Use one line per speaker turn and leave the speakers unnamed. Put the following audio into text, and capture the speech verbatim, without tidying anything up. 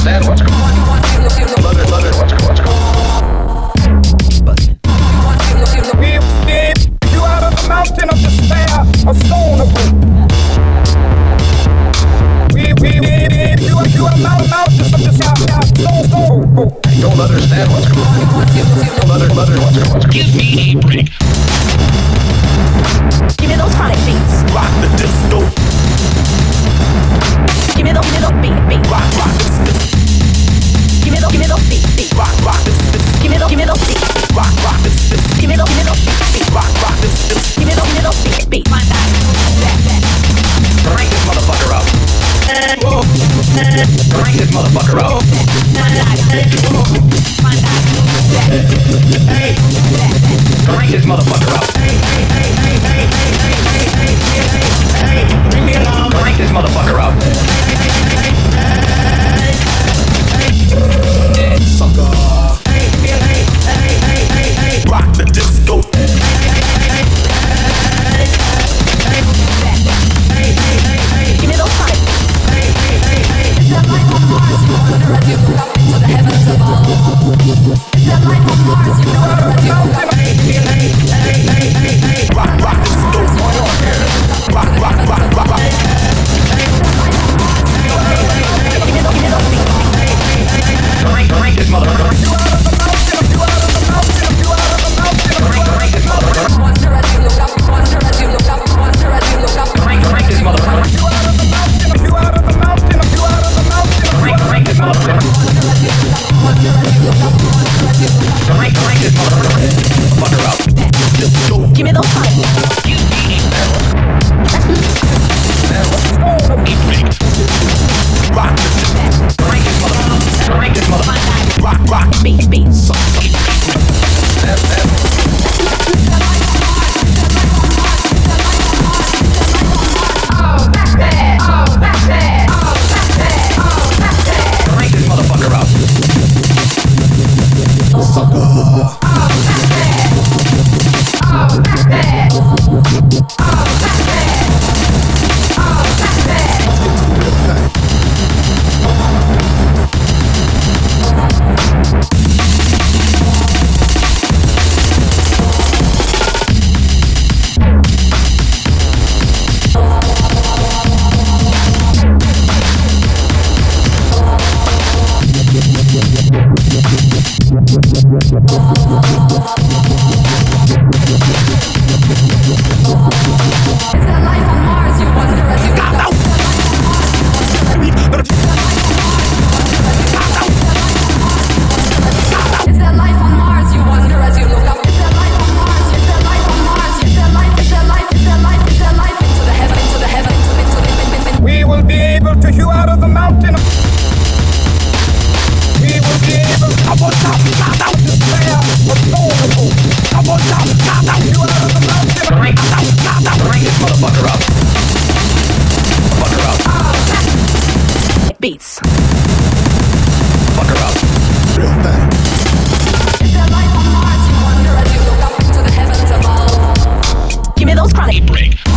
understand what's going on. Love it, love it, what's what's going on.
We did you out of the mountain of despair, a stone of hope. We we did you you out of the mountain of despair, stone stone of hope.
I don't understand what's going on. Mother, mother, what's going on?
Give me a break.
Give me those chronic beats.
Rock the disco.
Give me those, give me those beat, beat.
Rock, rock this, this.
Give me those, give me those beat, beat.
Rock, rock this, this.
Give me those, give me those beat.
Rock, rock this, this.
Give me those, give me those beat, beat.
Rock, rock this, this.
Give me those, give me those beat, beat. My God, that, that.
Crank this motherfucker up. Crank this motherfucker up.
My God, my God, that.
Hey, crank this motherfucker up. Hey, hey, hey, hey, hey, hey, hey, hey, hey, hey, hey, bring me along. Crank this motherfucker up. Dead sucker. Hey, hey, hey, hey, hey, hey, rock the disco. Hey, hey, hey, hey, hey, hey, hey,
Give me those chronic.
hey, hey, hey, hey.
Is that life on Mars? You wonder as you look up into the heavens above. Is that life on Mars? You wonder as you look up.
Hey, hey, hey, hey, hey, hey, hey. Rock, rock this disco. Rock, rock, rock, rock, rock. Crank, crank this motherfucker. Crank, crank this motherfucker.
Wonder as you look up. Wonder as you look up. Wonder as you look up.
Crank, crank this motherfucker. Crank, crank this motherfucker. Crank, crank this motherfucker. Fucker up. Just go.
Give me those chronic.
Give me rock this. Crank this motherfucker. Crank this motherfucker. Rock, rock.
Beat, beat.
Crank this motherfucker up. Sucker.
Beats.
Fucker up. Real thing.
Is there life on Mars? You wonder as you look up into the heavens above.
Give me those chronic.
Break.